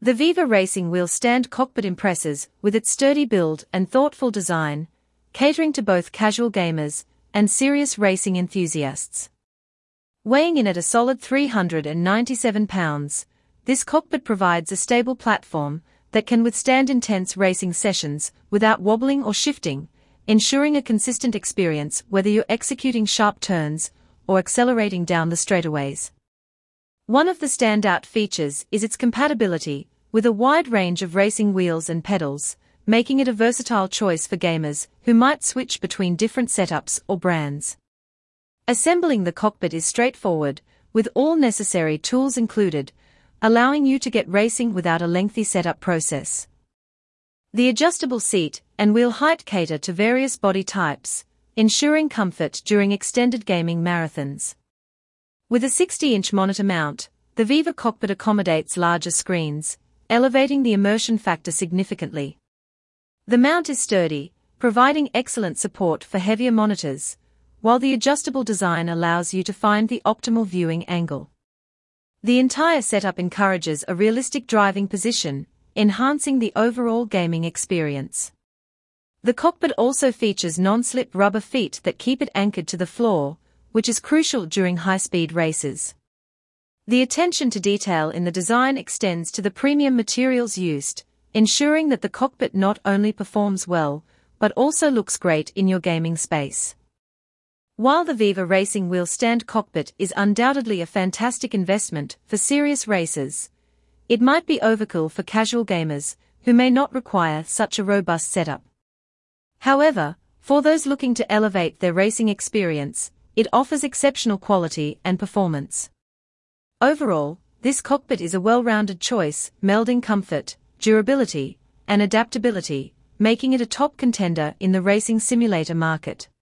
The Viva Racing Wheel Stand Cockpit impresses with its sturdy build and thoughtful design, catering to both casual gamers and serious racing enthusiasts. Weighing in at a solid 397 pounds, this cockpit provides a stable platform that can withstand intense racing sessions without wobbling or shifting, ensuring a consistent experience whether you're executing sharp turns or accelerating down the straightaways. One of the standout features is its compatibility with a wide range of racing wheels and pedals, making it a versatile choice for gamers who might switch between different setups or brands. Assembling the cockpit is straightforward, with all necessary tools included, allowing you to get racing without a lengthy setup process. The adjustable seat and wheel height cater to various body types, ensuring comfort during extended gaming marathons. With a 60-inch monitor mount, the Viva cockpit accommodates larger screens, elevating the immersion factor significantly. The mount is sturdy, providing excellent support for heavier monitors, while the adjustable design allows you to find the optimal viewing angle. The entire setup encourages a realistic driving position, enhancing the overall gaming experience. The cockpit also features non-slip rubber feet that keep it anchored to the floor, which is crucial during high-speed races. The attention to detail in the design extends to the premium materials used, ensuring that the cockpit not only performs well, but also looks great in your gaming space. While the Viva Racing Wheel Stand Cockpit is undoubtedly a fantastic investment for serious racers, it might be overkill for casual gamers who may not require such a robust setup. However, for those looking to elevate their racing experience, it offers exceptional quality and performance. Overall, this cockpit is a well-rounded choice, melding comfort, durability, and adaptability, making it a top contender in the racing simulator market.